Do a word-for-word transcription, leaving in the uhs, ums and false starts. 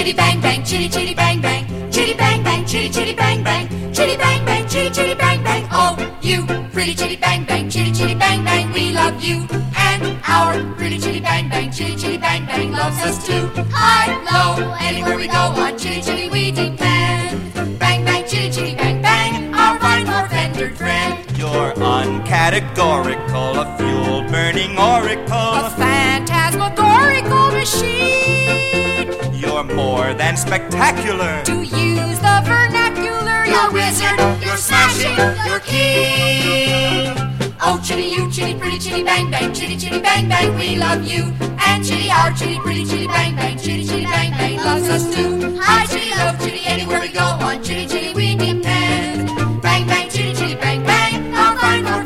chitty bang bang, chitty chitty bang bang, chitty bang bang, chitty chitty bang bang, chitty bang bang, chitty chitty bang bang. Oh, you pretty chitty bang bang, chitty chitty bang bang, we love you. And our pretty chitty bang bang, chitty chitty bang bang loves us too. High, low, anywhere we go on chitty chitty we depend. Bang bang, chitty chitty bang bang, our fine four-fendered friend. You're uncategorical, a fuel-burning oracle, a phantasmagorical machine. You're more than spectacular. To use the vernacular, you're wizard, you're smashing, you're king. Oh, chitty you, chitty pretty chitty bang bang, chitty chitty bang bang, we love you. And chitty our chitty pretty chitty bang bang, chitty chitty bang bang loves us too. Hi chitty, love chitty, anywhere we go on chitty chitty